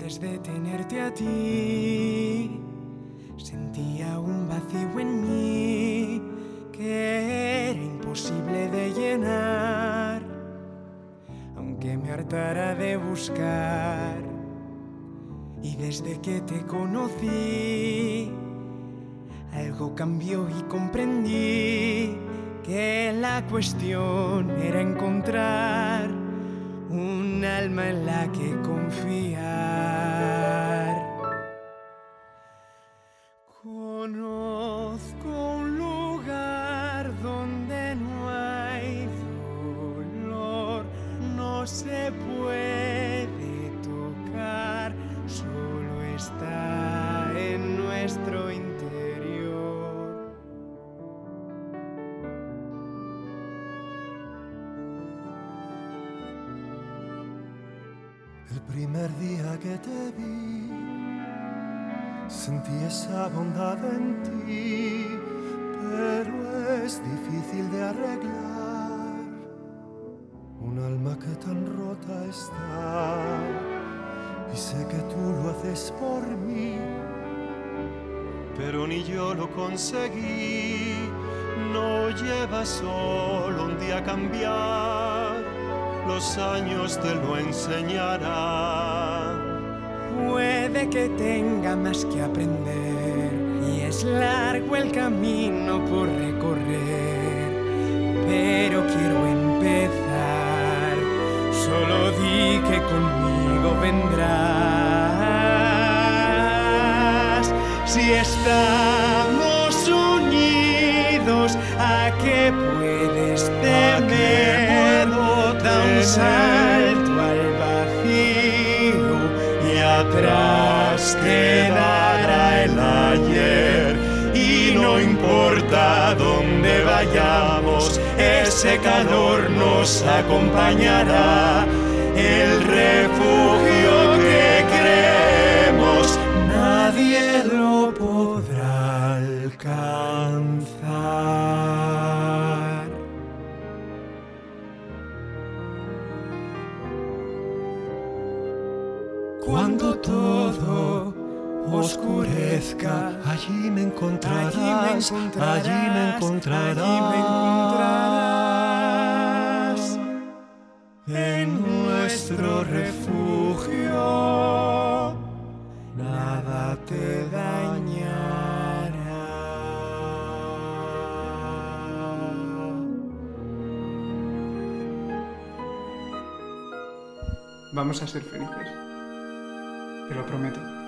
Antes de tenerte a ti, sentía un vacío en mí que era imposible de llenar, aunque me hartara de buscar. Y desde que te conocí, algo cambió y comprendí que la cuestión era encontrar un alma en la que confiar. Conozco un lugar donde no hay dolor, no se puede tocar, solo está en nuestro interior. El primer día que te vi, sentí esa bondad en ti, pero es difícil de arreglar. Un alma que tan rota está, y sé que tú lo haces por mí, pero ni yo lo conseguí. No lleva solo un día a cambiar, los años te lo enseñarán. Puede que tenga más que aprender y es largo el camino por recorrer, pero quiero empezar. Solo di que conmigo vendrás. Si estamos unidos, ¿a qué puedes temer? Da un salto al vacío y atrás quedará el ayer. Y no importa dónde vayamos, ese calor nos acompañará. El refugio que creemos, nadie lo podrá alcanzar. Cuando todo oscurezca, Allí me encontrarás, allí me encontrarás. En nuestro refugio nada te dañará. Vamos a ser felices, te lo prometo.